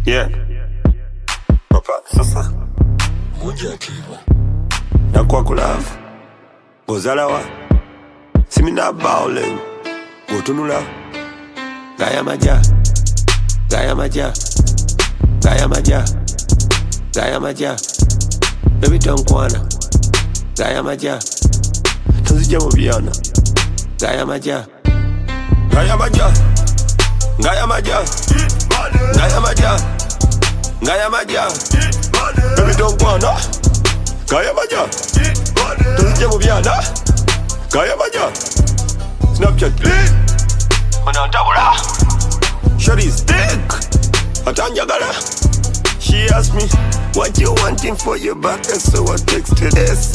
Yeah. Papa, sasa. Moja kiwa. Nakuwa kulavu. Gozalawa. Simina bowling. Gotunula. Gaya maja. Gaya maja. Gaya maja. Gaya maja. Baby tankwana. Gaya maja. Tuzija mubiana. Gaya maja. Gaya maja. Gaya maja. Gaya maja. Gaya maja. Baby tankwana. Gaya maja. Tuzija mubiana. Gaya maja. Snapchat please. Manantabula. Shorty's dick. Atanjagala. She asked me, what you wanting for your back? And so I texted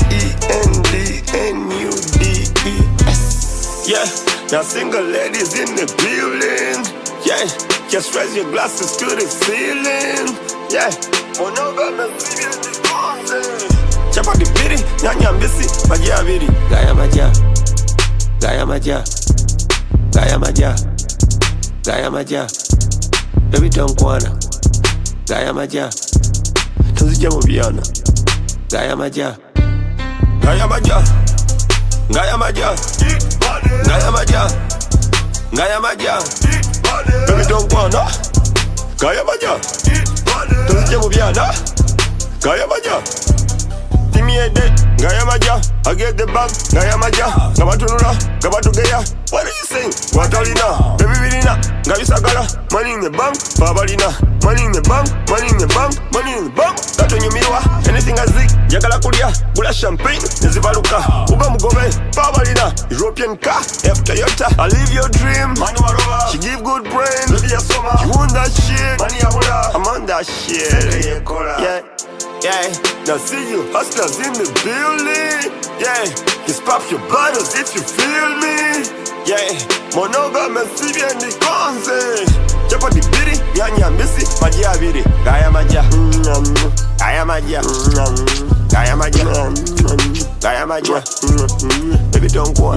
SENDNUDES. Yeah, now single ladies in the building. Yeah, just raise your glasses to the ceiling. Yeah, chapa the pity, nyanya mbisi, maji abiri. Gaya maja, gaya maja, gaya maja, gaya maja. Baby tankwana. Gaya maja. Tuzija mubiana. Gaya maja. Gaya maja. Gaya maja. Gaya maja. Gaya maja. Baby don't wanna. Gaya maja. Tuzija mubiana. Gaya maja. Give me a date. Gaya maja. I get the bag. Gaya maja. Gabatunula. Gabatugeya. What are you saying? What are you now? Baby virina. Gabisagala. Money in the bank. Fabalina. Money in the bank. Money in the bank. Money in the bank. That on your miwa. Anything I zik. Jagala kulia. Bula champagne. Nezibaluka. Uba mugobe. Fabalina. European car. F Toyota. I live your dream. She give good brain. You want that shit. I'm on that shit. Yeah. Yeah, now see you hustlers in the building. Yeah, just pop your bottles if you feel me. Yeah, monogamy and the concept. Chapa the biddy, nyanya missy, maji abiri. Gaya maja, gaya maja, gaya maja, gaya maja. Baby don't go on.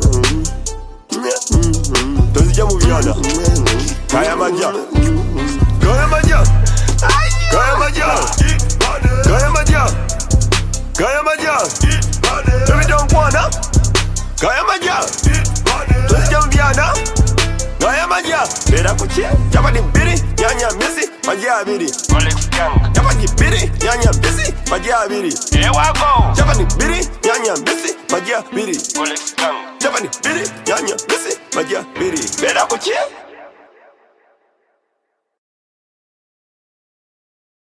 Tuzija mubiana. Gaya maja, gaya maja, gaya maja. Gaya maja. Gaya maja. Baby don't wanna. Gaya maja. Tuzija mubiana. Gaya maja. Bera kuchie. Chapa di biri. Nyanya misi. Maji abiri. Chapa di biri. Nyanya misi. Maji abiri. Chapa di biri. Nyanya misi. Maji abiri. Chapa di biri. Nyanya misi. Maji abiri. Bera kuchie.